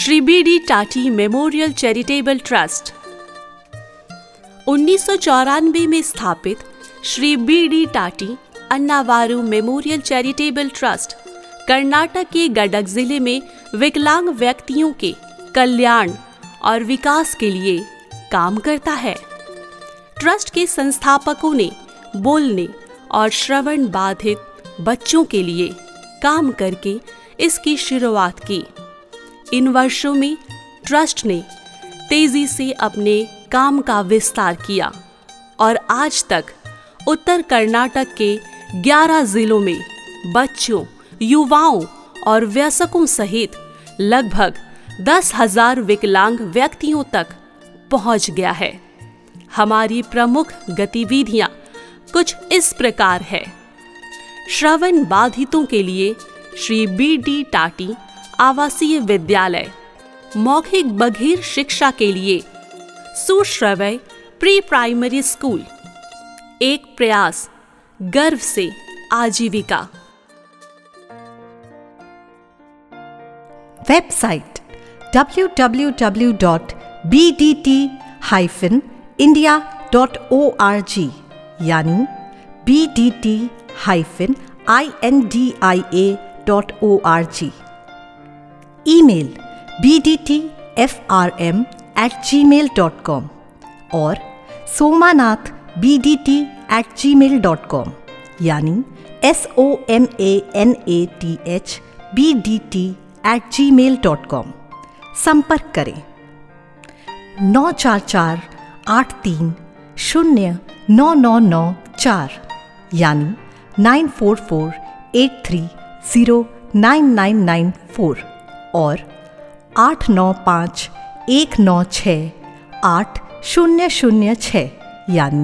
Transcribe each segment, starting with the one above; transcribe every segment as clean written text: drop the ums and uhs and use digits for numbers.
Shri B D. Tati memorial charitable trust 1994 में स्थापित Shri B D. Tati Annavaru memorial charitable trust Karnataka के गडक जिले में विकलांग व्यक्तियों के कल्याण और विकास के लिए काम करता है। ट्रस्ट के संस्थापकों ने बोलने और श्रवण बाधित बच्चों के लिए काम करके इसकी शुरुआत की। इन वर्षों में ट्रस्ट ने तेजी से अपने काम का विस्तार किया और आज तक उत्तर कर्नाटक के 11 जिलों में बच्चों, युवाओं और वयस्कों सहित लगभग 10,000 विकलांग व्यक्तियों तक पहुंच गया है। हमारी प्रमुख गतिविधियां कुछ इस प्रकार है। श्रवण बाधितों के लिए श्री बी.डी. टाटी आवासीय विद्यालय, मौखिक बधिर शिक्षा के लिए सुश्रव्य प्री प्राइमरी स्कूल, एक प्रयास गर्व से आजीविका। वेबसाइट www.bdt-india.org यानी bdt-india.org। ईमेल bdtfrm@gmail.com और somanatbdt@gmail.com यानी somanatbdt@gmail.com। संपर्क करें 9448309994 यानी 9448309994 और 8951968006 यानी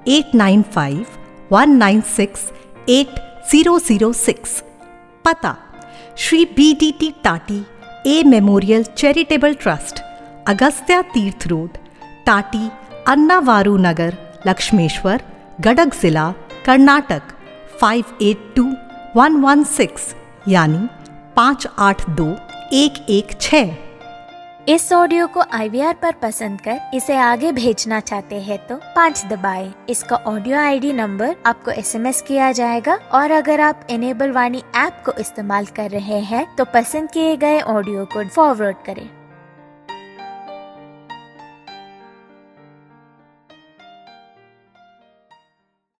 8951968006। पता Shri B D T. Tati A memorial charitable trust, Agastya Tirtha road, टाटी, अन्नावारू नगर, लक्ष्मेश्वर, गडक जिला, कर्नाटक 582116 यानी 582116। इस ऑडियो को IVR पर पसंद कर इसे आगे भेजना चाहते हैं तो 5 दबाएं। इसका ऑडियो ID नंबर आपको SMS किया जाएगा और अगर आप इनेबल वाणी ऐप को इस्तेमाल कर रहे हैं तो पसंद किए गए ऑडियो को फॉरवर्ड करें।